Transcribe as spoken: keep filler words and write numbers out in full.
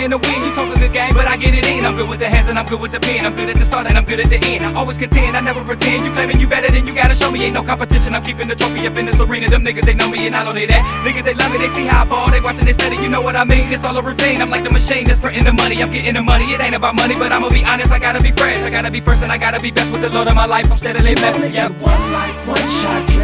playing to win. You talk a good game, but I get it in. I'm good with the hands and I'm good with the pen. I'm good at the start and I'm good at the end. I always contend, I never pretend. You claiming you better than you gotta show me. Ain't no competition, I'm keeping the trophy up in this arena. Them niggas, they know me, and not only that, niggas, they love me, they see how I ball. They watching, they steady, you know what I mean. It's all a routine, I'm like the machine that's printing the money. I'm getting the money, it ain't about money, but I'ma be honest, I gotta be fresh. I gotta be first and I gotta be best with the Lord of my life. I'm steadily blessed, yeah. One life, one shot.